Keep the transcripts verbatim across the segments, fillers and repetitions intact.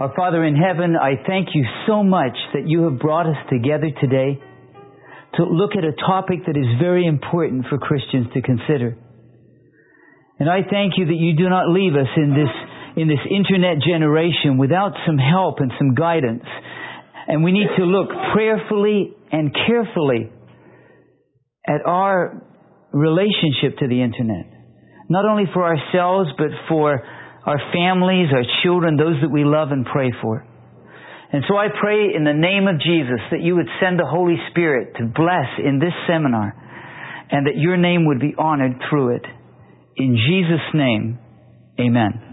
Our Father in heaven, I thank you so much that you have brought us together today to look at a topic that is very important for Christians to consider. And I thank you that you do not leave us in this in this internet generation without some help and some guidance. And we need to look prayerfully and carefully at our relationship to the internet. Not only for ourselves, but for our families, our children, those that we love and pray for. And so I pray in the name of Jesus that you would send the Holy Spirit to bless in this seminar and that your name would be honored through it. In Jesus' name, amen.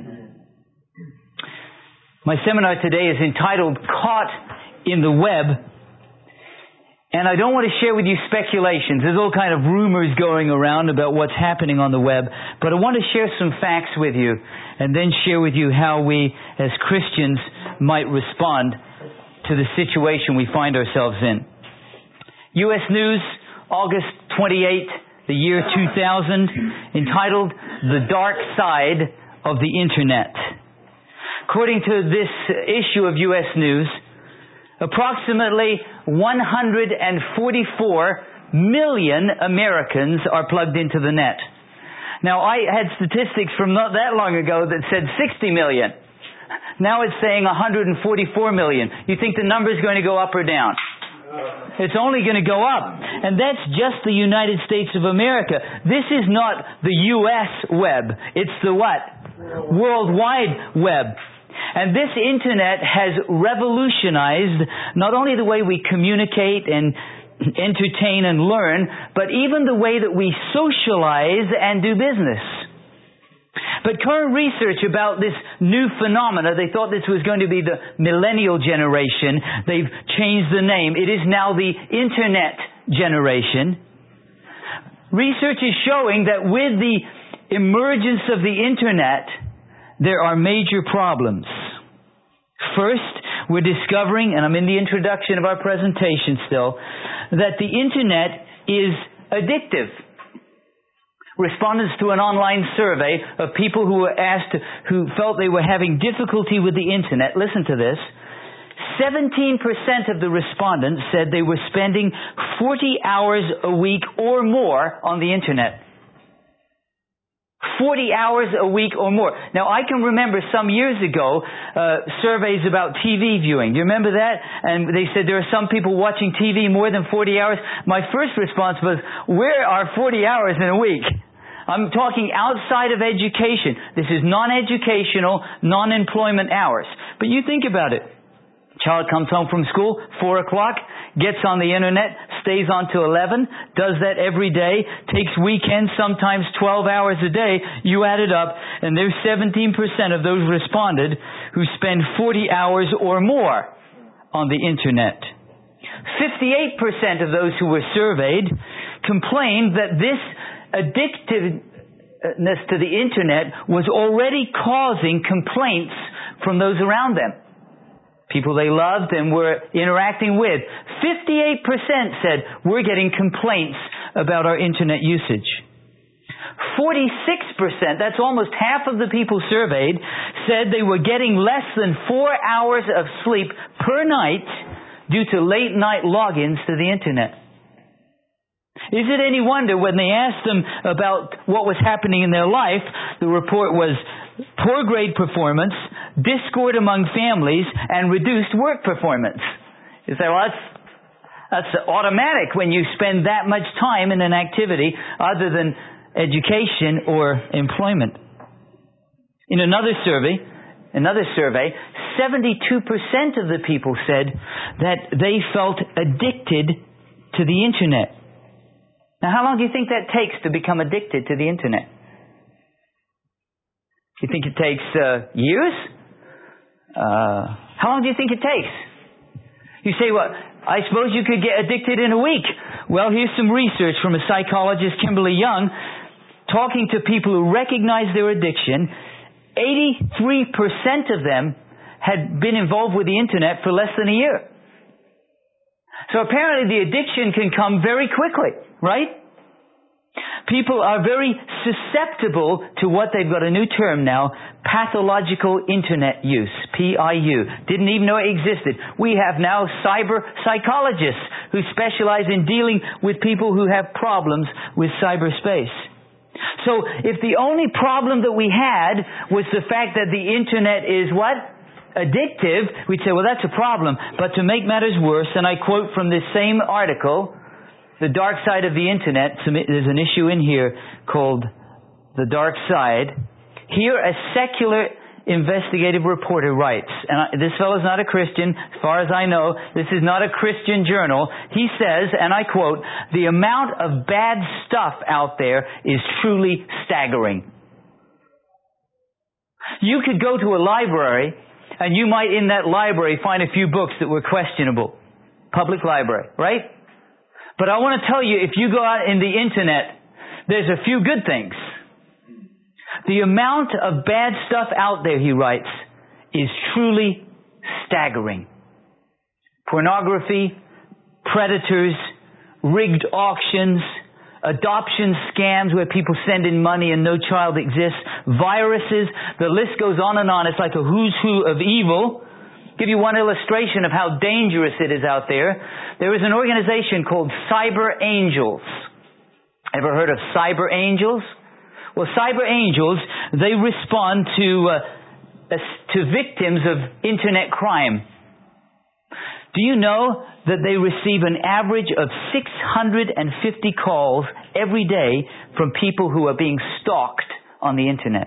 My seminar today is entitled Caught in the Web. And I don't want to share with you speculations. There's all kind of rumors going around about what's happening on the web. But I want to share some facts with you and then share with you how we as Christians might respond to the situation we find ourselves in. U S News, August twenty-eighth, the year two thousand, entitled The Dark Side of the Internet. According to this issue of U S News, approximately one hundred forty-four million Americans are plugged into the net. Now, I had statistics from not that long ago that said sixty million. Now it's saying one hundred forty-four million. You think the number is going to go up or down? It's only going to go up. And that's just the United States of America. This is not the U S web. It's the what? World Wide Web. And this internet has revolutionized not only the way we communicate and entertain and learn, but even the way that we socialize and do business. But current research about this new phenomena, they thought this was going to be the millennial generation. They've changed the name. It is now the internet generation. Research is showing that with the emergence of the internet, there are major problems. First, we're discovering, and I'm in the introduction of our presentation still, that the internet is addictive. Respondents to an online survey of people who were asked, who felt they were having difficulty with the internet, listen to this, seventeen percent of the respondents said they were spending forty hours a week or more on the internet. forty hours a week or more. Now, I can remember some years ago, uh, surveys about T V viewing. Do you remember that? And they said there are some people watching T V more than forty hours. My first response was, where are forty hours in a week? I'm talking outside of education. This is non-educational, non-employment hours. But you think about it. Child comes home from school, four o'clock, gets on the internet, stays on till eleven, does that every day, takes weekends, sometimes twelve hours a day. You add it up, and there's seventeen percent of those responded who spend forty hours or more on the internet. fifty-eight percent of those who were surveyed complained that this addictiveness to the internet was already causing complaints from those around them. People they loved and were interacting with. fifty-eight percent said, we're getting complaints about our internet usage. forty-six percent, that's almost half of the people surveyed, said they were getting less than four hours of sleep per night due to late night logins to the internet. Is it any wonder when they asked them about what was happening in their life, the report was poor grade performance, discord among families, and reduced work performance. You say, well, that's, that's automatic when you spend that much time in an activity other than education or employment. In another survey, another survey, seventy-two percent of the people said that they felt addicted to the internet. Now, how long do you think that takes to become addicted to the internet? You think it takes uh, years? Uh, how long do you think it takes? You say, well, I suppose you could get addicted in a week. Well, here's some research from a psychologist, Kimberly Young, talking to people who recognize their addiction. eighty-three percent of them had been involved with the internet for less than a year. So apparently the addiction can come very quickly, right? People are very susceptible to what they've got a new term now, pathological internet use, P I U. Didn't even know it existed. We have now cyber psychologists who specialize in dealing with people who have problems with cyberspace. So if the only problem that we had was the fact that the internet is what? Addictive, we'd say, well, that's a problem. But to make matters worse, and I quote from this same article, The Dark Side of the Internet, there's an issue in here called The Dark Side. Here a secular investigative reporter writes, and I, this fellow's not a Christian, as far as I know, this is not a Christian journal. He says, and I quote, "The amount of bad stuff out there is truly staggering." You could go to a library, and you might in that library find a few books that were questionable. Public library, right? But I want to tell you, if you go out in the internet, there's a few good things. The amount of bad stuff out there, he writes, is truly staggering. Pornography, predators, rigged auctions, adoption scams where people send in money and no child exists, viruses, the list goes on and on. It's like a who's who of evil. I'll give you one illustration of how dangerous it is out there. There is an organization called Cyber Angels. Ever heard of Cyber Angels? Well, Cyber Angels, they respond to uh, to victims of internet crime. Do you know that they receive an average of six hundred fifty calls every day from people who are being stalked on the internet?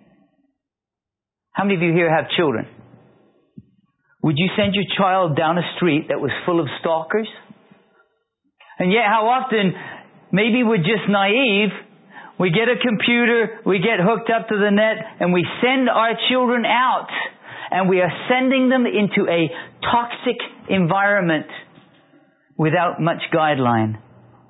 How many of you here have children? Would you send your child down a street that was full of stalkers? And yet how often, maybe we're just naive, we get a computer, we get hooked up to the net, and we send our children out, and we are sending them into a toxic environment without much guideline.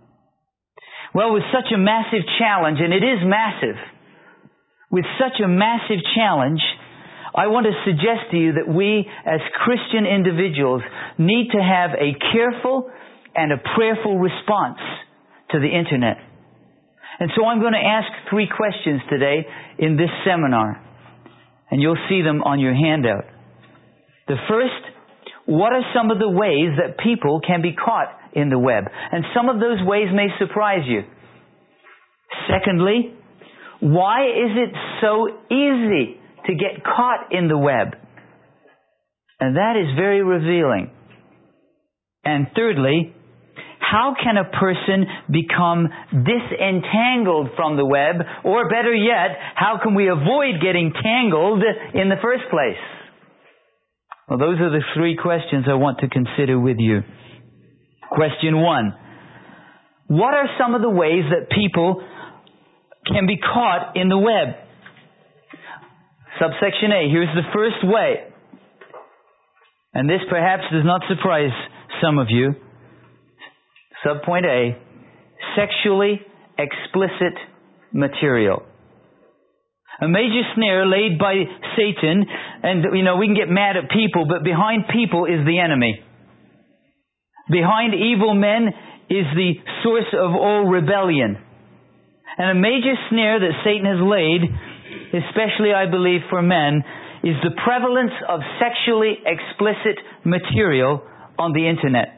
Well, with such a massive challenge, and it is massive, with such a massive challenge, I want to suggest to you that we as Christian individuals need to have a careful and a prayerful response to the internet. And so I'm going to ask three questions today in this seminar. And you'll see them on your handout. The first, what are some of the ways that people can be caught in the web? And some of those ways may surprise you. Secondly, why is it so easy to get caught in the web? And that is very revealing. And thirdly, how can a person become disentangled from the web? Or better yet, how can we avoid getting tangled in the first place? Well, those are the three questions I want to consider with you. Question one. What are some of the ways that people can be caught in the web? Subsection A. Here's the first way. And this perhaps does not surprise some of you. Subpoint A, sexually explicit material. A major snare laid by Satan, and you know, we can get mad at people, but behind people is the enemy. Behind evil men is the source of all rebellion. And a major snare that Satan has laid, especially I believe for men, is the prevalence of sexually explicit material on the internet.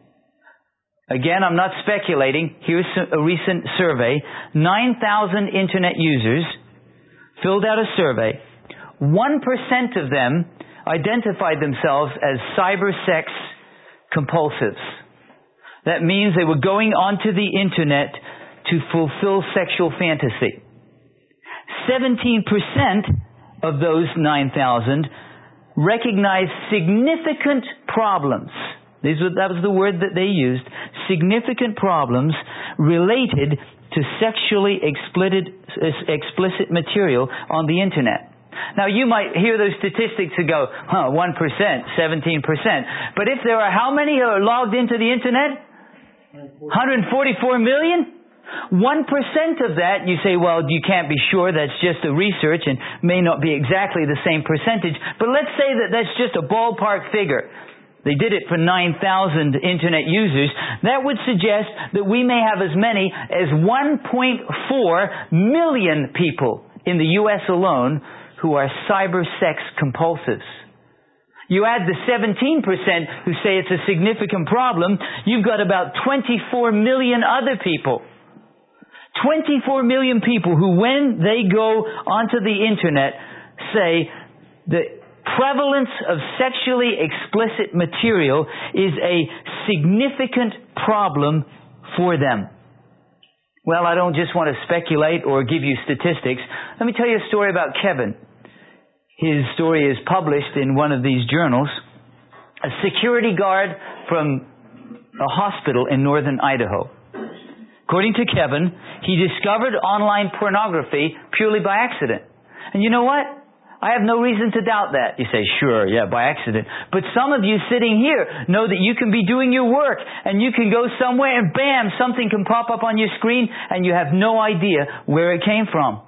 Again, I'm not speculating. Here's a recent survey. nine thousand internet users filled out a survey. one percent of them identified themselves as cyber sex compulsives. That means they were going onto the internet to fulfill sexual fantasy. seventeen percent of those nine thousand recognized significant problems. These were, that was the word that they used. Significant problems related to sexually explicit, explicit material on the internet. Now you might hear those statistics and go, huh, one percent, seventeen percent. But if there are how many are logged into the internet? one hundred forty-four million? one percent of that, you say, well, you can't be sure. That's just a research and may not be exactly the same percentage. But let's say that that's just a ballpark figure. They did it for nine thousand internet users. That would suggest that we may have as many as one point four million people in the U S alone who are cyber sex compulsives. You add the seventeen percent who say it's a significant problem, you've got about twenty-four million other people. twenty-four million people who, when they go onto the internet, say the prevalence of sexually explicit material is a significant problem for them. Well, I don't just want to speculate or give you statistics. Let me tell you a story about Kevin. His story is published in one of these journals. A security guard from a hospital in northern Idaho. According to Kevin, he discovered online pornography purely by accident. And you know what? I have no reason to doubt that. You say, sure, yeah, by accident. But some of you sitting here know that you can be doing your work and you can go somewhere and bam, something can pop up on your screen and you have no idea where it came from.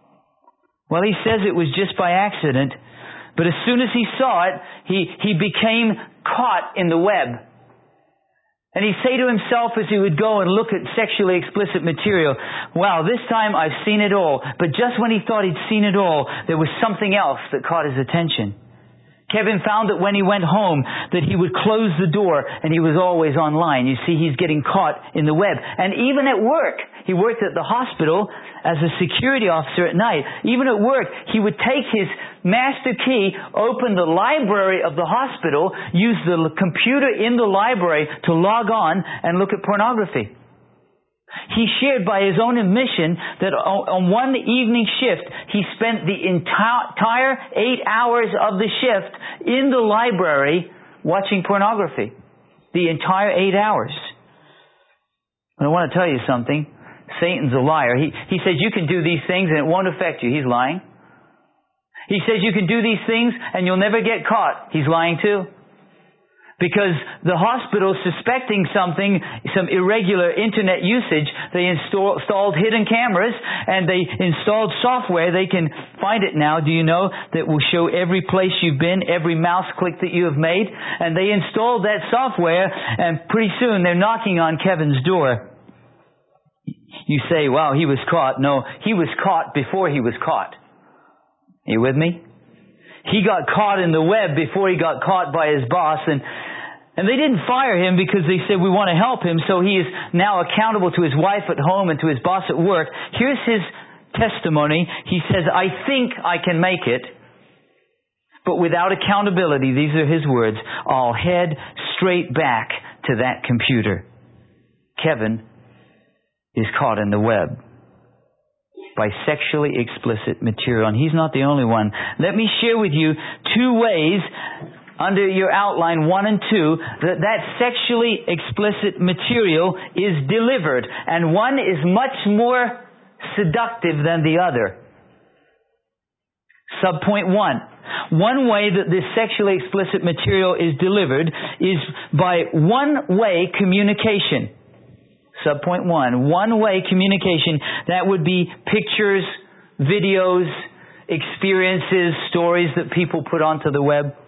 Well, he says it was just by accident, but as soon as he saw it, he, he became caught in the web. And he'd say to himself as he would go and look at sexually explicit material, wow, this time I've seen it all. But just when he thought he'd seen it all, there was something else that caught his attention. Kevin found that when he went home, that he would close the door and he was always online. You see, he's getting caught in the web. And even at work, he worked at the hospital as a security officer at night. Even at work, he would take his master key, open the library of the hospital, use the computer in the library to log on and look at pornography. He shared by his own admission that on one evening shift, he spent the entire eight hours of the shift in the library watching pornography. The entire eight hours. And I want to tell you something. Satan's a liar. He, he says you can do these things and it won't affect you. He's lying. He says you can do these things and you'll never get caught. He's lying too. Because the hospital, suspecting something, some irregular internet usage, they install, installed hidden cameras and they installed software. They can find it now, do you know, that will show every place you've been, every mouse click that you have made. And they installed that software and pretty soon they're knocking on Kevin's door. You say, wow, he was caught. No, he was caught before he was caught. Are you with me? He got caught in the web before he got caught by his boss, and and they didn't fire him because they said, we want to help him, so he is now accountable to his wife at home and to his boss at work. Here's his testimony. He says, I think I can make it, but without accountability, these are his words, I'll head straight back to that computer. Kevin is caught in the web by sexually explicit material. And he's not the only one. Let me share with you two ways under your outline one and two that that sexually explicit material is delivered. And one is much more seductive than the other. Subpoint one. One way that this sexually explicit material is delivered is by one-way communication. Subpoint one, one-way communication. That would be pictures, videos, experiences, stories that people put onto the web.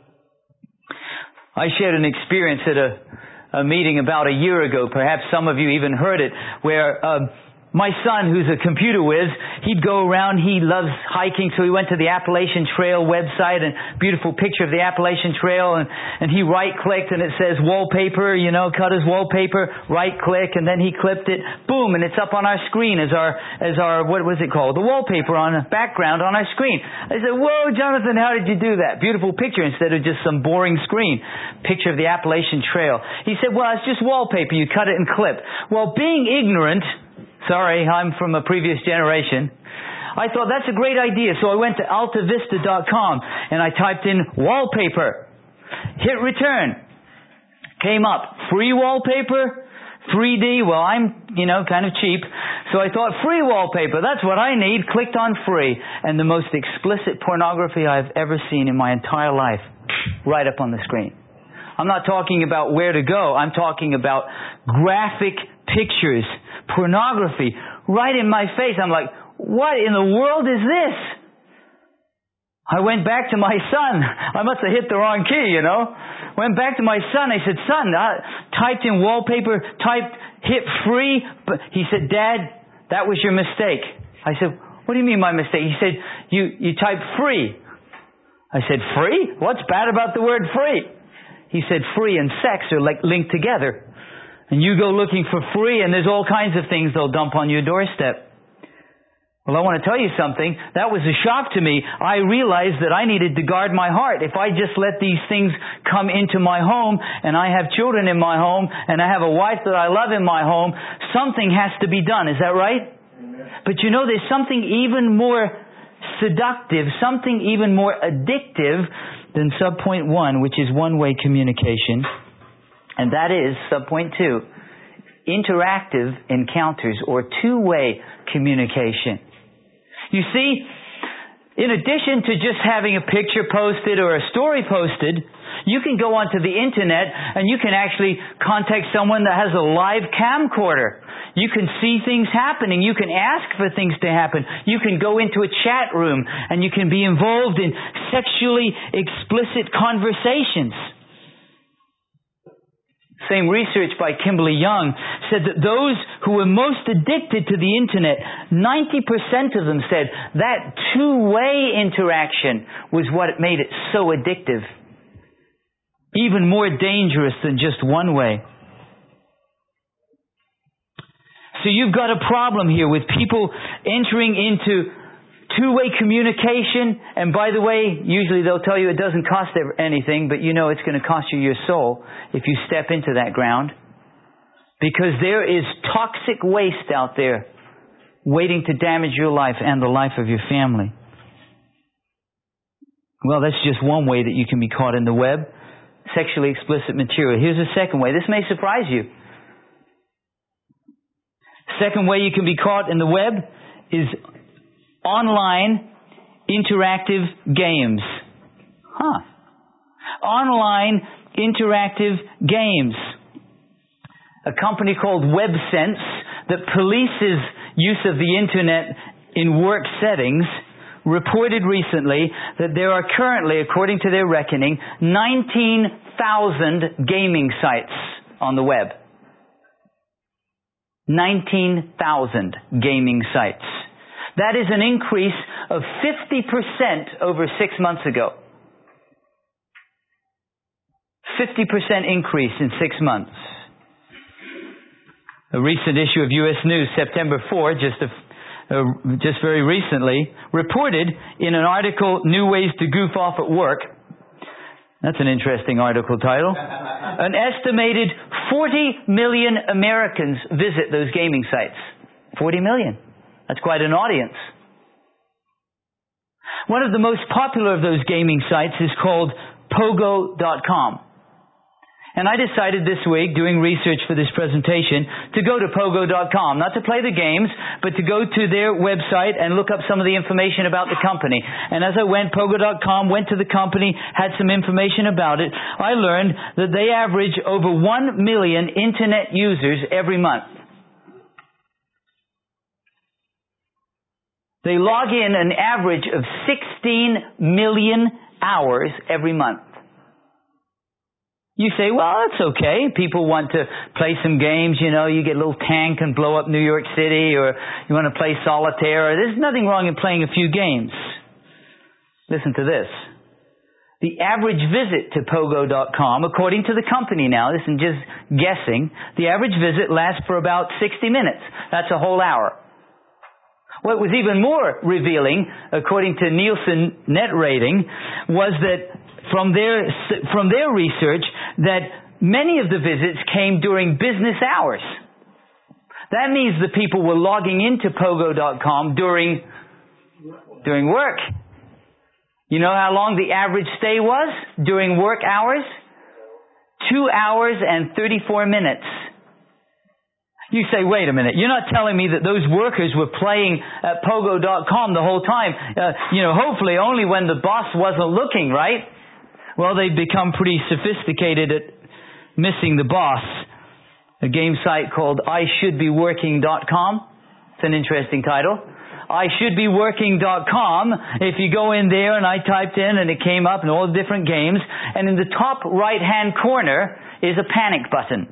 I shared an experience at a, a meeting about a year ago. Perhaps some of you even heard it, where um, my son, who's a computer whiz, he'd go around, he loves hiking, so he went to the Appalachian Trail website, and beautiful picture of the Appalachian Trail, and, and he right-clicked, and it says wallpaper, you know, cut his wallpaper, right-click, and then he clipped it, boom, and it's up on our screen as our, as our, what was it called? The wallpaper on the background on our screen. I said, whoa, Jonathan, how did you do that? Beautiful picture instead of just some boring screen. Picture of the Appalachian Trail. He said, well, it's just wallpaper, you cut it and clip. Well, being ignorant, sorry, I'm from a previous generation, I thought that's a great idea. So I went to alta vista dot com and I typed in wallpaper. Hit return. Came up. Free wallpaper? three D? Well, I'm, you know, kind of cheap. So I thought free wallpaper. That's what I need. Clicked on free. And the most explicit pornography I've ever seen in my entire life. Right up on the screen. I'm not talking about where to go. I'm talking about graphic pictures. Pornography right in my face. I'm like, what in the world is this? I went back to my son. I must have hit the wrong key, you know. Went back to my son. I said, son, I typed in wallpaper, typed, hit free. But he said, Dad, that was your mistake. I said, what do you mean my mistake? He said, you, you typed free. I said, free? What's bad about the word free? He said, free and sex are like linked together. And you go looking for free and there's all kinds of things they'll dump on your doorstep. Well, I want to tell you something. That was a shock to me. I realized that I needed to guard my heart. If I just let these things come into my home, and I have children in my home, and I have a wife that I love in my home, something has to be done. Is that right? Amen. But you know, there's something even more seductive, something even more addictive than subpoint one, which is one-way communication. And that is, subpoint two, interactive encounters or two-way communication. You see, in addition to just having a picture posted or a story posted, you can go onto the internet and you can actually contact someone that has a live camcorder. You can see things happening. You can ask for things to happen. You can go into a chat room and you can be involved in sexually explicit conversations. Same research by Kimberly Young said that those who were most addicted to the internet, ninety percent of them said that two-way interaction was what made it so addictive. Even more dangerous than just one way. So you've got a problem here with people entering into two-way communication, and by the way, usually they'll tell you it doesn't cost anything, but you know it's going to cost you your soul if you step into that ground. Because there is toxic waste out there waiting to damage your life and the life of your family. Well, that's just one way that you can be caught in the web. Sexually explicit material. Here's a second way. This may surprise you. Second way you can be caught in the web is online interactive games. Huh. Online interactive games. A company called WebSense that polices use of the internet in work settings reported recently that there are currently, according to their reckoning, nineteen thousand gaming sites on the web. nineteen thousand gaming sites. That is an increase of fifty percent over six months ago. fifty percent increase in six months. A recent issue of U S News, September fourth, just a, uh, just very recently, reported in an article, New Ways to Goof Off at Work. That's an interesting article title. An estimated forty million Americans visit those gaming sites. forty million. That's quite an audience. One of the most popular of those gaming sites is called Pogo dot com. And I decided this week, doing research for this presentation, to go to Pogo dot com. Not to play the games, but to go to their website and look up some of the information about the company. And as I went, Pogo dot com, went to the company, had some information about it. I learned that they average over one million internet users every month. They log in an average of sixteen million hours every month. You say, well, that's okay. People want to play some games, you know, you get a little tank and blow up New York City, or you want to play solitaire. There's nothing wrong in playing a few games. Listen to this. The average visit to Pogo dot com, according to the company now, this is just guessing, the average visit lasts for about sixty minutes. That's a whole hour. What was even more revealing, according to Nielsen Net Rating, was that from their from their research, that many of the visits came during business hours. That means the people were logging into Pogo dot com during during work. You know how long the average stay was during work hours? Two hours and thirty-four minutes. You say, wait a minute, you're not telling me that those workers were playing at Pogo dot com the whole time. Uh, you know, hopefully only when the boss wasn't looking, right? Well, they've become pretty sophisticated at missing the boss. A game site called I should be working dot com. It's an interesting title. I should be working dot com. If you go in there, and I typed in and it came up and all the different games, and in the top right-hand corner is a panic button.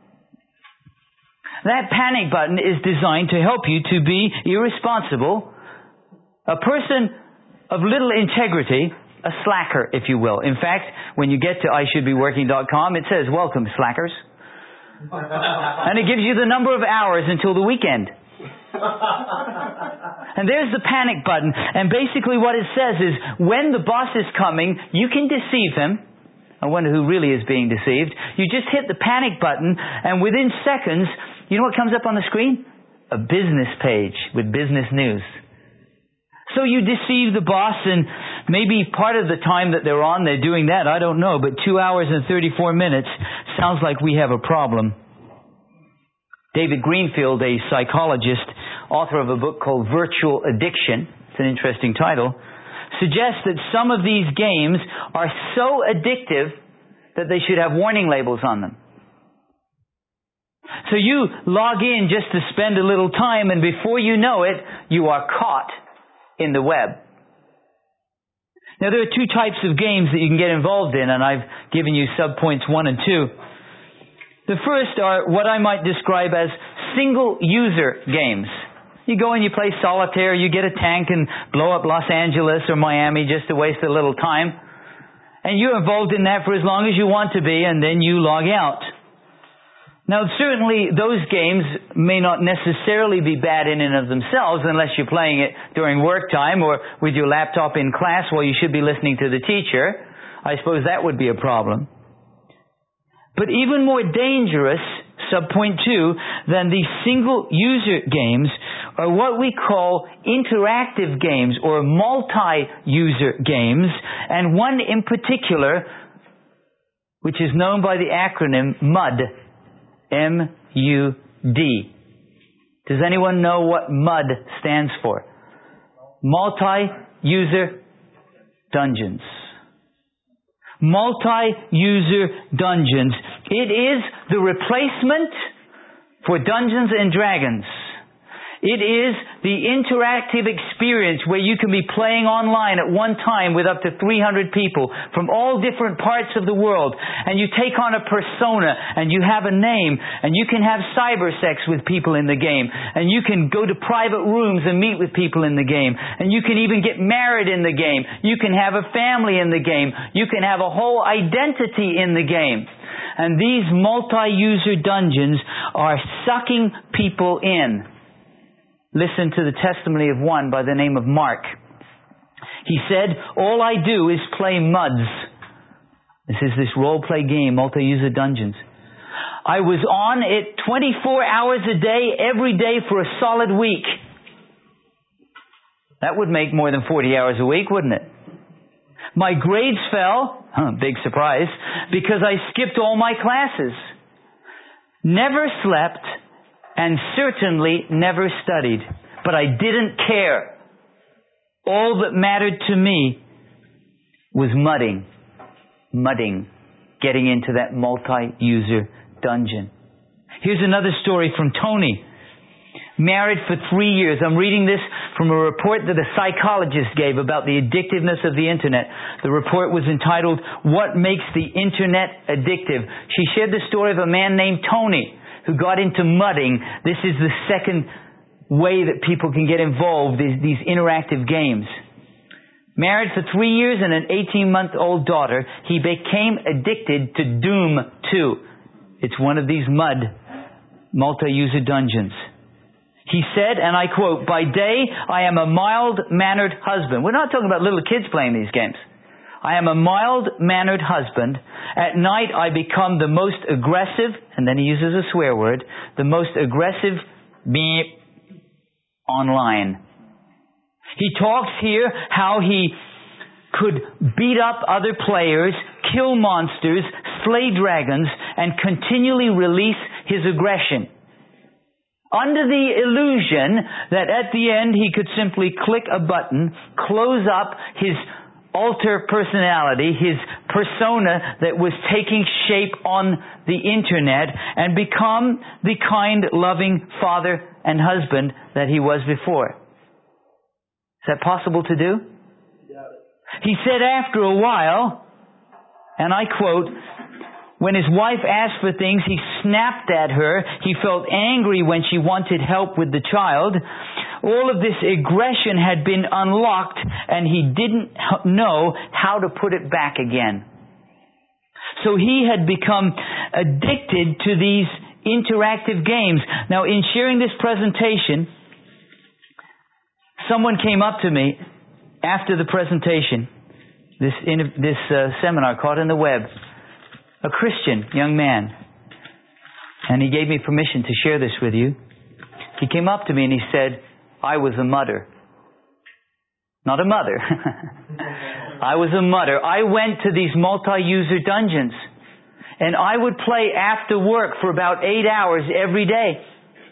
That panic button is designed to help you to be irresponsible, a person of little integrity, a slacker, if you will. In fact, when you get to I should be working dot com, it says, "Welcome, slackers." And it gives you the number of hours until the weekend. And there's the panic button. And basically what it says is, when the boss is coming, you can deceive him. I wonder who really is being deceived. You just hit the panic button, and within seconds, you know what comes up on the screen? A business page with business news. So you deceive the boss, and maybe part of the time that they're on, they're doing that. I don't know. But two hours and thirty-four minutes sounds like we have a problem. David Greenfield, a psychologist, author of a book called Virtual Addiction, it's an interesting title, suggests that some of these games are so addictive that they should have warning labels on them. So you log in just to spend a little time, and before you know it, you are caught in the web. Now, there are two types of games that you can get involved in, and I've given you subpoints one and two. The first are what I might describe as single-user games. You go and you play solitaire, you get a tank and blow up Los Angeles or Miami just to waste a little time. And you're involved in that for as long as you want to be, and then you log out. Now, certainly those games may not necessarily be bad in and of themselves unless you're playing it during work time or with your laptop in class while you should be listening to the teacher. I suppose that would be a problem. But even more dangerous, subpoint two, than these single-user games are what we call interactive games or multi-user games, and one in particular, which is known by the acronym MUD. M U D. Does anyone know what MUD stands for? Multi-user dungeons. Multi-user dungeons. It is the replacement for Dungeons and Dragons. It is the interactive experience where you can be playing online at one time with up to three hundred people from all different parts of the world. And you take on a persona and you have a name, and you can have cyber sex with people in the game, and you can go to private rooms and meet with people in the game, and you can even get married in the game. You can have a family in the game. You can have a whole identity in the game. And these multi-user dungeons are sucking people in. Listen to the testimony of one by the name of Mark. He said, "All I do is play MUDs." This is this role-play game, multi-user dungeons. "I was on it twenty-four hours a day, every day for a solid week." That would make more than forty hours a week, wouldn't it? "My grades fell," huh, big surprise, "because I skipped all my classes. Never slept, and certainly never studied. But I didn't care. All that mattered to me was mudding. Mudding. Getting into that multi-user dungeon." Here's another story from Tony. Married for three years. I'm reading this from a report that a psychologist gave about the addictiveness of the Internet. The report was entitled, "What Makes the Internet Addictive?" She shared the story of a man named Tony who got into mudding. This is the second way that people can get involved, these, these interactive games. Married for three years and an eighteen-month-old daughter, he became addicted to Doom two. It's one of these MUD, multi-user dungeons. He said, and I quote, "By day, I am a mild-mannered husband." We're not talking about little kids playing these games. "I am a mild-mannered husband. At night, I become the most aggressive," and then he uses a swear word, "the most aggressive beep online." He talks here how he could beat up other players, kill monsters, slay dragons, and continually release his aggression, under the illusion that at the end he could simply click a button, close up his alter personality, his persona that was taking shape on the Internet, and become the kind, loving father and husband that he was before. Is that possible to do? He said after a while, and I quote, when his wife asked for things, he snapped at her. He felt angry when she wanted help with the child. All of this aggression had been unlocked, and he didn't know how to put it back again. So he had become addicted to these interactive games. Now, in sharing this presentation, someone came up to me after the presentation, this in, this uh, seminar caught in the web, a Christian young man, and he gave me permission to share this with you. He came up to me and he said, I was a mudder. Not a mother. I was a mudder. I went to these multi-user dungeons, and I would play after work for about eight hours every day.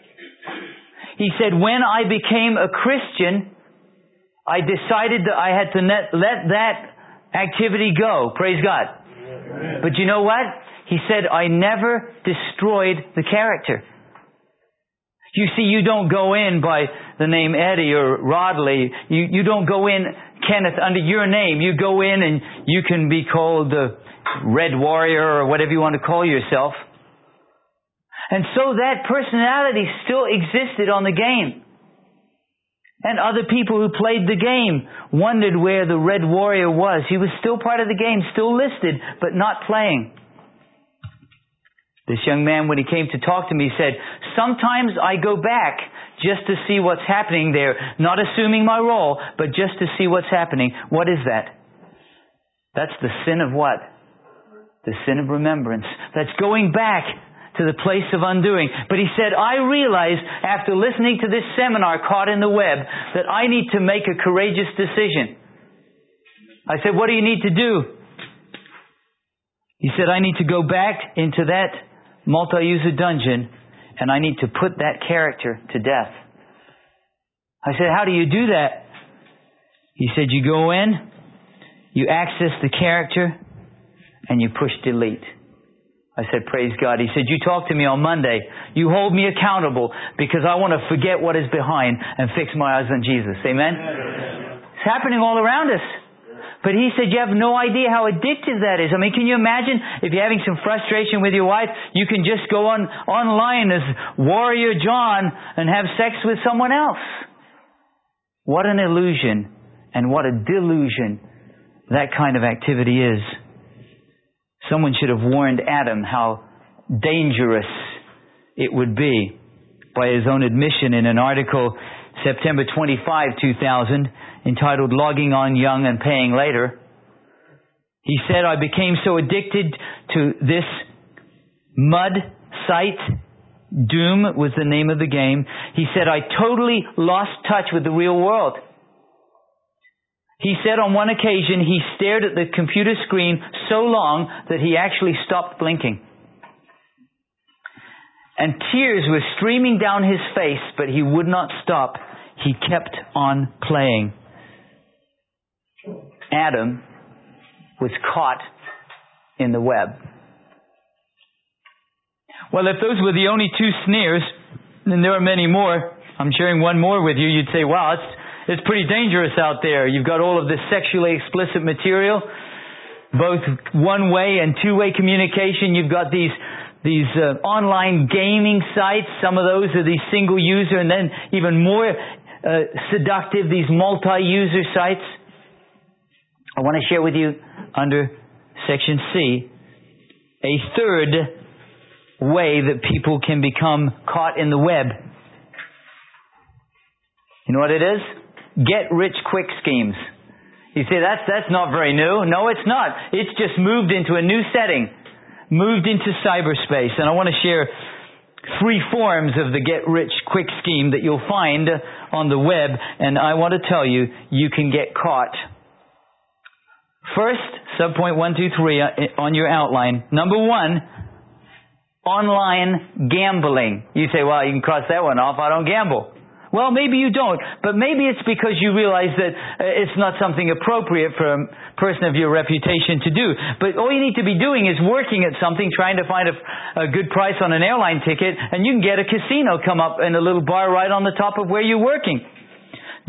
He said, when I became a Christian, I decided that I had to net, let that activity go. Praise God. Amen. But you know what? He said, I never destroyed the character. You see, you don't go in by the name Eddie or Rodley. You, you don't go in, Kenneth, under your name. You go in and you can be called the Red Warrior or whatever you want to call yourself. And so that personality still existed on the game. And other people who played the game wondered where the Red Warrior was. He was still part of the game, still listed, but not playing. This young man, when he came to talk to me, said, sometimes I go back just to see what's happening there, not assuming my role, but just to see what's happening. What is that? That's the sin of what? The sin of remembrance. That's going back to the place of undoing. But he said, I realized after listening to this seminar caught in the web that I need to make a courageous decision. I said, what do you need to do? He said, I need to go back into that multi-user dungeon and I need to put that character to death. I said, how do you do that? He said, you go in, you access the character, and you push delete. I said, praise God. He said, you talk to me on Monday. You hold me accountable because I want to forget what is behind and fix my eyes on Jesus. Amen? Amen. It's happening all around us. But he said, you have no idea how addictive that is. I mean, can you imagine if you're having some frustration with your wife, you can just go on online as Warrior John and have sex with someone else. What an illusion and what a delusion that kind of activity is. Someone should have warned Adam how dangerous it would be by his own admission in an article September twenty-fifth, two thousand, entitled Logging On Young and Paying Later. He said, I became so addicted to this mud site. Doom was the name of the game. He said, I totally lost touch with the real world. He said on one occasion he stared at the computer screen so long that he actually stopped blinking. And tears were streaming down his face, but he would not stop. He kept on playing. Adam was caught in the web. Well, if those were the only two snares, and there are many more, I'm sharing one more with you, you'd say, wow, it's It's pretty dangerous out there. You've got all of this sexually explicit material, both one-way and two-way communication. You've got these these uh, online gaming sites. Some of those are these single-user, and then even more uh, seductive, these multi-user sites. I want to share with you under Section C a third way that people can become caught in the web. You know what it is? Get-rich-quick schemes. You say, that's that's not very new. No, it's not. It's just moved into a new setting, moved into cyberspace. And I want to share three forms of the get-rich-quick scheme that you'll find on the web. And I want to tell you, you can get caught. First, subpoint one, two, three on your outline. Number one, online gambling. You say, well, you can cross that one off. I don't gamble. Well, maybe you don't, but maybe it's because you realize that it's not something appropriate for a person of your reputation to do. But all you need to be doing is working at something, trying to find a, a good price on an airline ticket, and you can get a casino come up in a little bar right on the top of where you're working.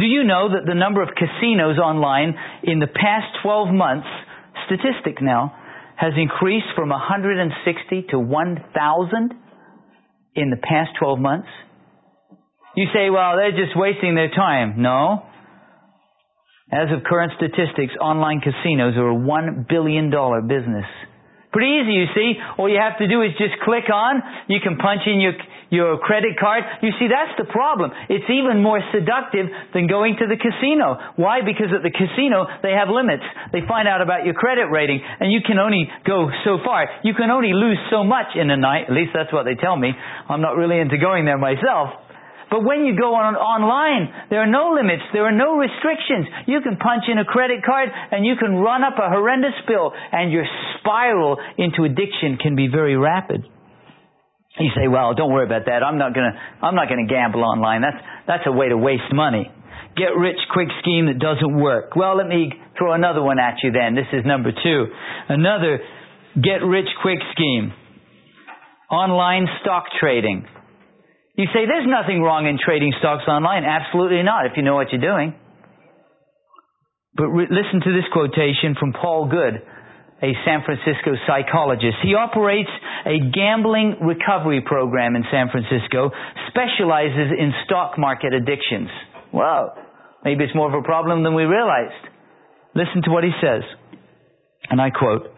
Do you know that the number of casinos online in the past twelve months, statistic now, has increased from one hundred sixty to one thousand in the past twelve months? You say, well, they're just wasting their time. No. As of current statistics, online casinos are a one billion dollars business. Pretty easy, you see. All you have to do is just click on. You can punch in your your credit card. You see, that's the problem. It's even more seductive than going to the casino. Why? Because at the casino, they have limits. They find out about your credit rating, and you can only go so far. You can only lose so much in a night. At least that's what they tell me. I'm not really into going there myself. But when you go on online, there are no limits. There are no restrictions. You can punch in a credit card and you can run up a horrendous bill, and your spiral into addiction can be very rapid. You say, well, don't worry about that. I'm not going to I'm not going to gamble online. That's that's a way to waste money. Get rich quick scheme that doesn't work. Well, let me throw another one at you then. This is number two. Another get rich quick scheme. Online stock trading. You say, there's nothing wrong in trading stocks online. Absolutely not, if you know what you're doing. But re- listen to this quotation from Paul Good, a San Francisco psychologist. He operates a gambling recovery program in San Francisco, specializes in stock market addictions. Well, maybe it's more of a problem than we realized. Listen to what he says. And I quote,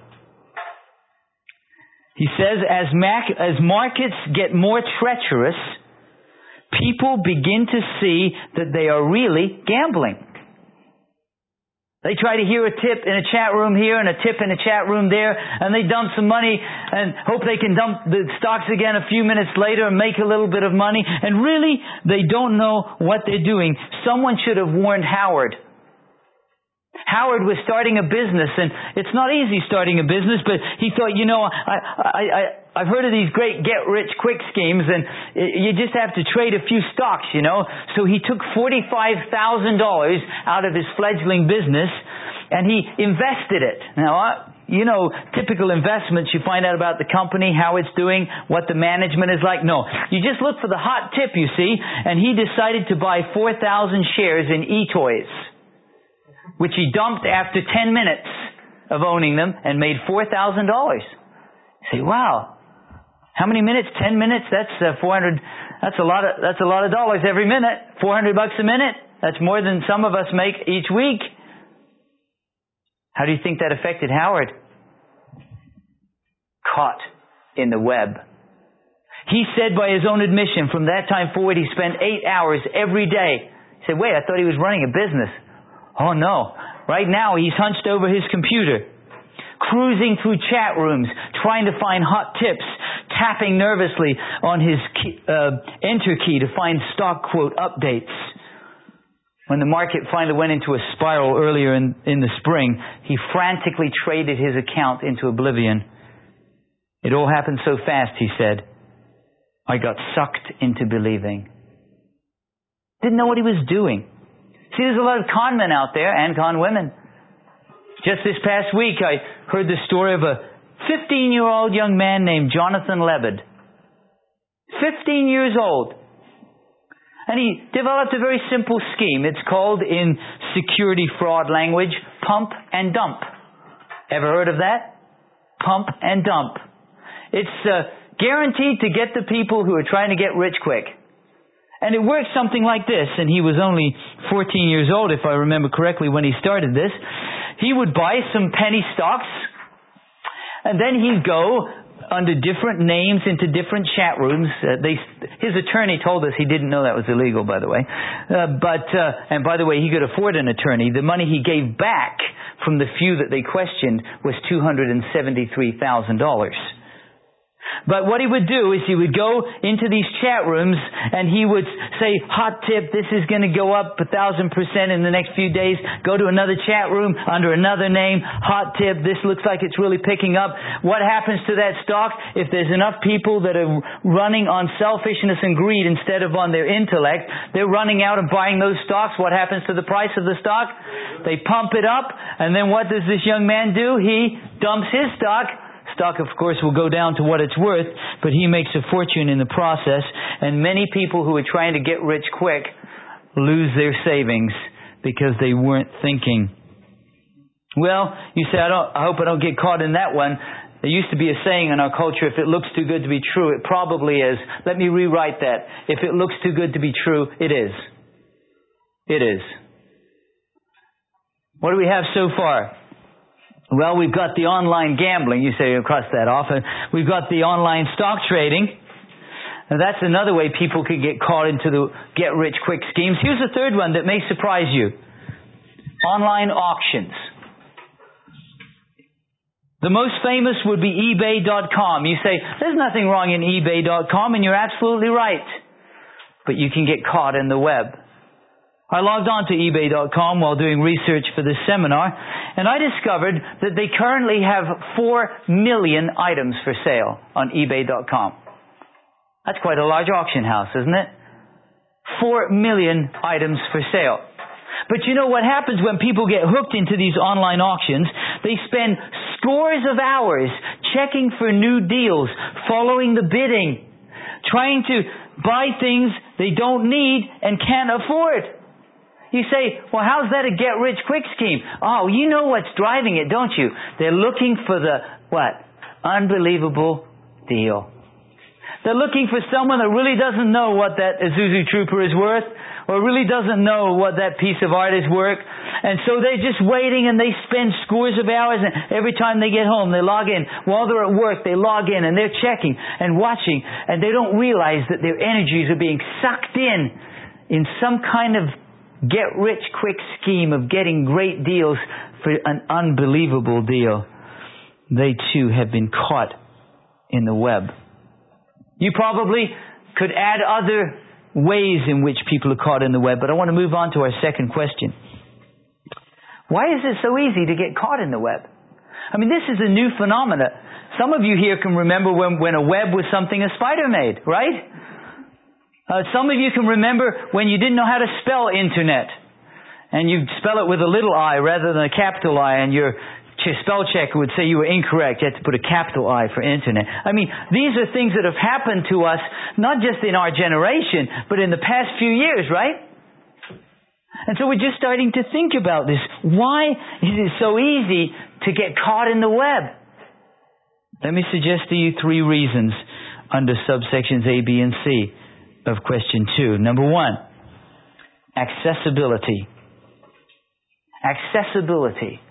he says, as, mac- as markets get more treacherous, people begin to see that they are really gambling. They try to hear a tip in a chat room here and a tip in a chat room there, and they dump some money and hope they can dump the stocks again a few minutes later and make a little bit of money. And really, they don't know what they're doing. Someone should have warned Howard. Howard was starting a business, and it's not easy starting a business, but he thought, you know, I, I, I, I've heard of these great get-rich-quick schemes, and you just have to trade a few stocks, you know. So he took forty-five thousand dollars out of his fledgling business, and he invested it. Now, you know, typical investments, you find out about the company, how it's doing, what the management is like. No, you just look for the hot tip, you see, and he decided to buy four thousand shares in eToys, which he dumped after ten minutes of owning them and made four thousand dollars. You say, wow, how many minutes? ten minutes? That's uh, four hundred. That's a lot of, that's a lot of dollars every minute. four hundred bucks a minute. That's more than some of us make each week. How do you think that affected Howard? Caught in the web. He said by his own admission, from that time forward, he spent eight hours every day. He said, wait, I thought he was running a business. Oh no. Right now he's hunched over his computer, cruising through chat rooms, trying to find hot tips, tapping nervously on his key, uh, enter key to find stock quote updates. When the market finally went into a spiral earlier in, in the spring, he frantically traded his account into oblivion. It all happened so fast, he said. I got sucked into believing. Didn't know what he was doing. See, there's a lot of con men out there and con women. Just this past week, I heard the story of a fifteen-year-old young man named Jonathan Lebed. fifteen years old. And he developed a very simple scheme. It's called, in security fraud language, pump and dump. Ever heard of that? Pump and dump. It's uh, guaranteed to get the people who are trying to get rich quick. And it works something like this, and he was only fourteen years old, if I remember correctly, when he started this. He would buy some penny stocks, and then he'd go under different names into different chat rooms. Uh, they, his attorney told us he didn't know that was illegal, by the way. Uh, but uh, and by the way, he could afford an attorney. The money he gave back from the few that they questioned was two hundred seventy-three thousand dollars. But what he would do is he would go into these chat rooms and he would say, hot tip, this is going to go up a thousand percent in the next few days. Go to another chat room under another name. Hot tip, this looks like it's really picking up. What happens to that stock if there's enough people that are running on selfishness and greed instead of on their intellect? They're running out and buying those stocks. What happens to the price of the stock? They pump it up, and then what does this young man do? He dumps his stock. Stock, of course, will go down to what it's worth, but he makes a fortune in the process. And many people who are trying to get rich quick lose their savings because they weren't thinking. Well, you say, I don't, I hope I don't get caught in that one. There used to be a saying in our culture, if it looks too good to be true, it probably is. Let me rewrite that. If it looks too good to be true, it is. It is. What do we have so far? Well, we've got the online gambling. You say, you cross that off. We've got the online stock trading. Now, that's another way people could get caught into the get-rich-quick schemes. Here's a third one that may surprise you. Online auctions. The most famous would be eBay dot com. You say, there's nothing wrong in eBay dot com, and you're absolutely right. But you can get caught in the web. I logged on to eBay dot com while doing research for this seminar, and I discovered that they currently have four million items for sale on eBay dot com. That's quite a large auction house, isn't it? Four million items for sale. But you know what happens when people get hooked into these online auctions? They spend scores of hours checking for new deals, following the bidding, trying to buy things they don't need and can't afford. You say, well, how's that a get-rich-quick scheme? Oh, you know what's driving it, don't you? They're looking for the, what? Unbelievable deal. They're looking for someone that really doesn't know what that Isuzu Trooper is worth, or really doesn't know what that piece of art is worth. And so they're just waiting, and they spend scores of hours, and every time they get home, they log in. While they're at work, they log in, and they're checking and watching, and they don't realize that their energies are being sucked in in some kind of get-rich-quick scheme of getting great deals for an unbelievable deal. They too have been caught in the web. You probably could add other ways in which people are caught in the web, but I want to move on to our second question. Why is it so easy to get caught in the web? I mean, this is a new phenomenon. Some of you here can remember when, when a web was something a spider made, right? Uh, some of you can remember when you didn't know how to spell internet, and you spell it with a little I rather than a capital I, and your spell checker would say you were incorrect. You had to put a capital I for internet. I mean, these are things that have happened to us, not just in our generation, but in the past few years, right? And so we're just starting to think about this. Why is it so easy to get caught in the web? Let me suggest to you three reasons under subsections A, B, and C of question two. Number one, accessibility. Accessibility.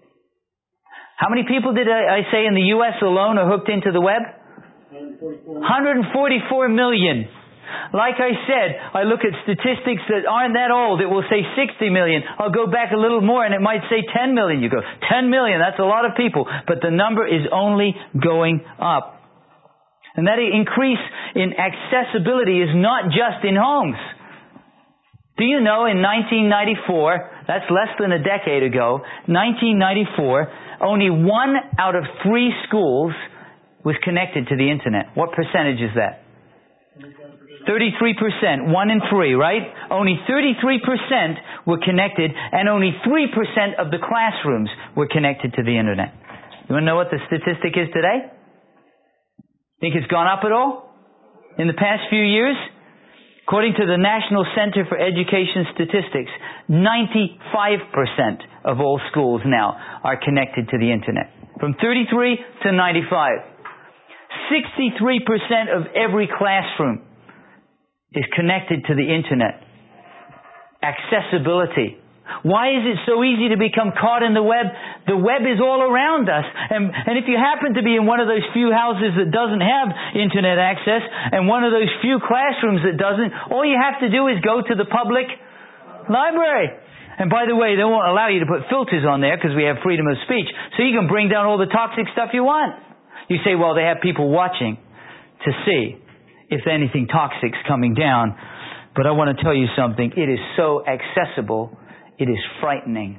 How many people did I, I say in the U S alone are hooked into the web? one hundred forty-four million. Like I said, I look at statistics that aren't that old. It will say sixty million. I'll go back a little more and it might say ten million. You go, ten million, that's a lot of people. But the number is only going up. And that increase in accessibility is not just in homes. Do you know in nineteen ninety-four, that's less than a decade ago, nineteen ninety-four, only one out of three schools was connected to the internet. What percentage is that? thirty-three percent. One in three, right? Only thirty-three percent were connected, and only three percent of the classrooms were connected to the internet. You want to know what the statistic is today? Think it's gone up at all in the past few years? According to the National Center for Education Statistics, ninety-five percent of all schools now are connected to the internet. From thirty-three to ninety-five. sixty-three percent of every classroom is connected to the internet. Accessibility. Why is it so easy to become caught in the web? The web is all around us. And, and if you happen to be in one of those few houses that doesn't have internet access, and one of those few classrooms that doesn't, all you have to do is go to the public library. And by the way, they won't allow you to put filters on there because we have freedom of speech. So you can bring down all the toxic stuff you want. You say, well, they have people watching to see if anything toxic's coming down. But I want to tell you something. It is so accessible. It is frightening.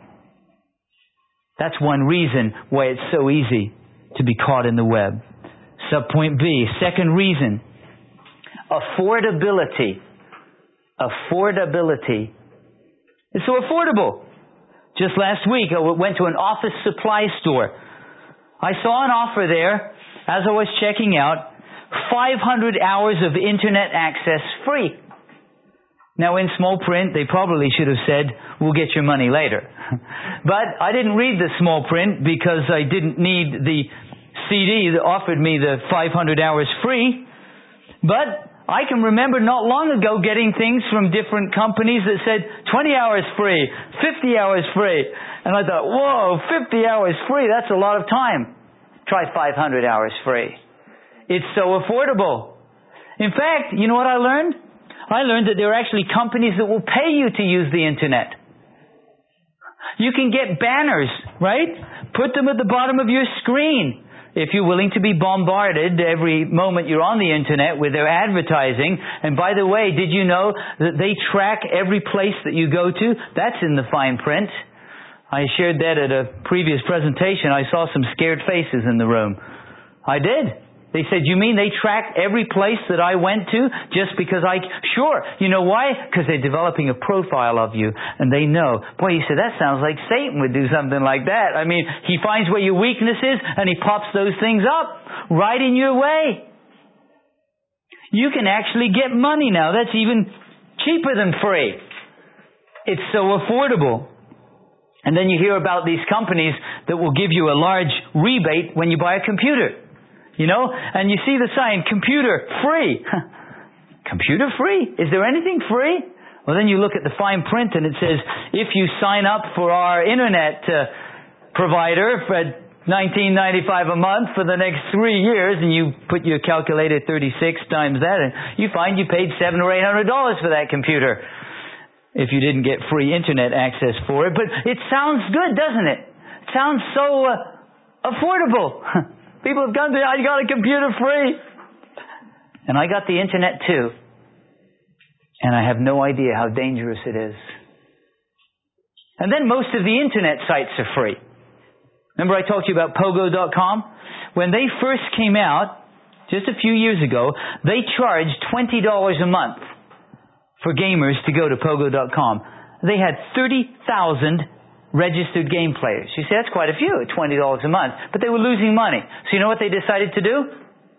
That's one reason why it's so easy to be caught in the web. Subpoint B, second reason, affordability. Affordability. It's so affordable. Just last week, I went to an office supply store. I saw an offer there, as I was checking out, five hundred hours of internet access free. Now in small print, they probably should have said, we'll get your money later. But I didn't read the small print because I didn't need the C D that offered me the five hundred hours free. But I can remember not long ago getting things from different companies that said twenty hours free, fifty hours free. And I thought, whoa, fifty hours free, that's a lot of time. Try five hundred hours free. It's so affordable. In fact, you know what I learned? I learned that there are actually companies that will pay you to use the internet. You can get banners, right? Put them at the bottom of your screen. If you're willing to be bombarded every moment you're on the internet with their advertising. And by the way, did you know that they track every place that you go to? That's in the fine print. I shared that at a previous presentation. I saw some scared faces in the room. I did. They said, you mean they track every place that I went to just because I... Sure. You know why? Because they're developing a profile of you and they know. Boy, you said, that sounds like Satan would do something like that. I mean, he finds where your weakness is and he pops those things up right in your way. You can actually get money now. That's even cheaper than free. It's so affordable. And then you hear about these companies that will give you a large rebate when you buy a computer. You know, and you see the sign, computer free. Computer free? Is there anything free? Well, then you look at the fine print and it says, if you sign up for our internet uh, provider for nineteen ninety-five a month for the next three years, and you put your calculator thirty-six times that, and you find you paid seven or eight hundred dollars for that computer if you didn't get free internet access for it. But it sounds good, doesn't it? It sounds so uh, affordable. People have come to me, I got a computer free. And I got the internet too. And I have no idea how dangerous it is. And then most of the internet sites are free. Remember I talked to you about Pogo dot com? When they first came out, just a few years ago, they charged twenty dollars a month for gamers to go to Pogo dot com. They had thirty thousand registered game players. You say, that's quite a few at twenty dollars a month. But they were losing money. So you know what they decided to do?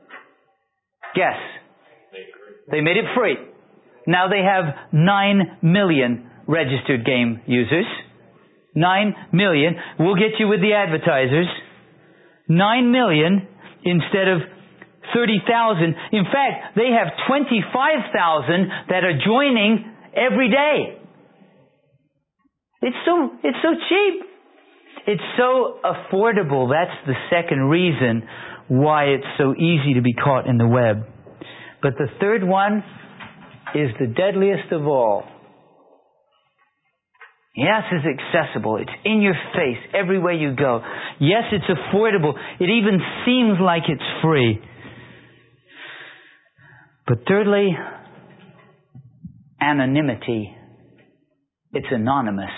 Guess. They made it free. Now they have nine million registered game users. nine million. We'll get you with the advertisers. nine million instead of thirty thousand. In fact, they have twenty-five thousand that are joining every day. It's so, it's so cheap. It's so affordable. That's the second reason why it's so easy to be caught in the web. But the third one is the deadliest of all. Yes, it's accessible. It's in your face everywhere you go. Yes, it's affordable. It even seems like it's free. But thirdly, anonymity. It's anonymous.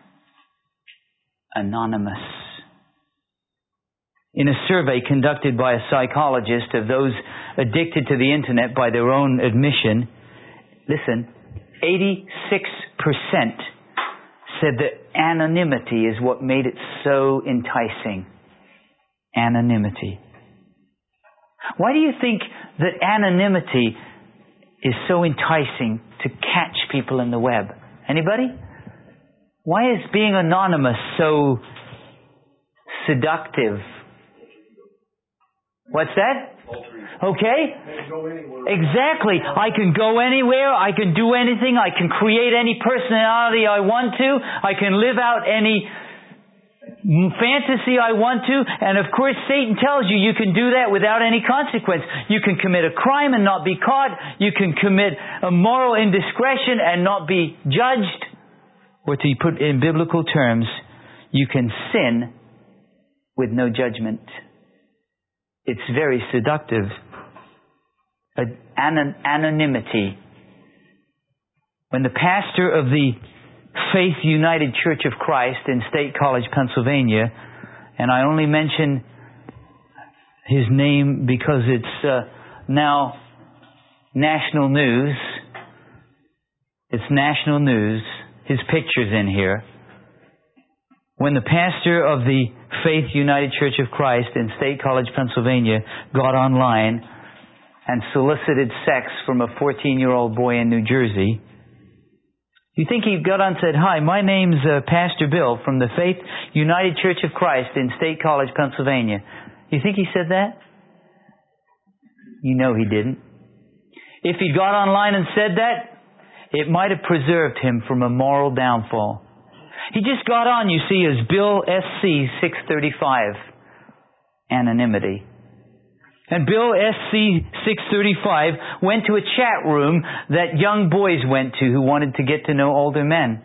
Anonymous. In a survey conducted by a psychologist of those addicted to the internet by their own admission, listen, eighty-six percent said that anonymity is what made it so enticing. Anonymity. Why do you think that anonymity is so enticing to catch people in the web? Anybody? Why is being anonymous so seductive? What's that? Okay? Exactly. I can go anywhere. I can do anything. I can create any personality I want to. I can live out any fantasy I want to. And of course, Satan tells you you can do that without any consequence. You can commit a crime and not be caught. You can commit a moral indiscretion and not be judged. Or to put in biblical terms, you can sin with no judgment. It's very seductive. An- anonymity. When the pastor of the Faith United Church of Christ in State College, Pennsylvania, and I only mention his name because it's uh, now national news. It's national news. His picture's in here. When the pastor of the Faith United Church of Christ in State College, Pennsylvania, got online and solicited sex from a fourteen-year-old boy in New Jersey, You think he got on and said, "Hi, my name's uh, Pastor Bill from the Faith United Church of Christ in State College, Pennsylvania"? You think he said that? You know he didn't. If he'd got online and said that, it might have preserved him from a moral downfall. He just got on, you see, as Bill S C six thirty-five. Anonymity. And Bill S C six thirty-five went to a chat room that young boys went to who wanted to get to know older men.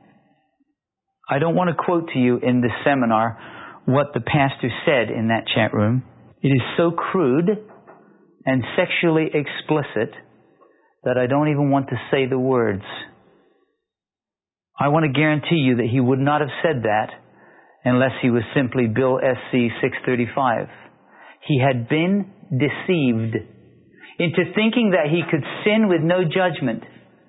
I don't want to quote to you in this seminar what the pastor said in that chat room. It is so crude and sexually explicit that I don't even want to say the words. I want to guarantee you that he would not have said that unless he was simply Bill S C six thirty-five. He had been deceived into thinking that he could sin with no judgment.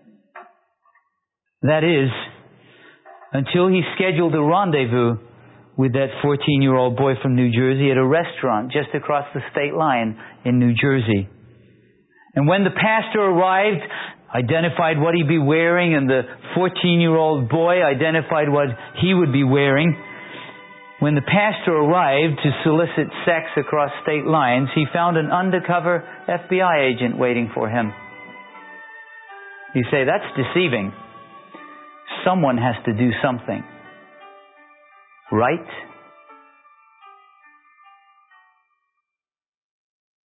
That is, until he scheduled a rendezvous with that fourteen-year-old boy from New Jersey at a restaurant just across the state line in New Jersey. And when the pastor arrived, identified what he'd be wearing, and the fourteen-year-old boy identified what he would be wearing, when the pastor arrived to solicit sex across state lines, he found an undercover F B I agent waiting for him. You say, that's deceiving. Someone has to do something. Right?